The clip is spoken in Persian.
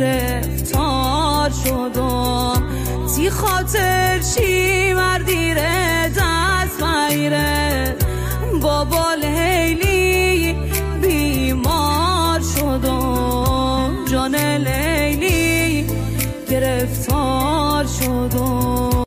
گرفتار شدم. تی خاطر چی مردی ره دست بگیره، بابا لیلی بیمار شدم، جان لیلی گرفتار شدم.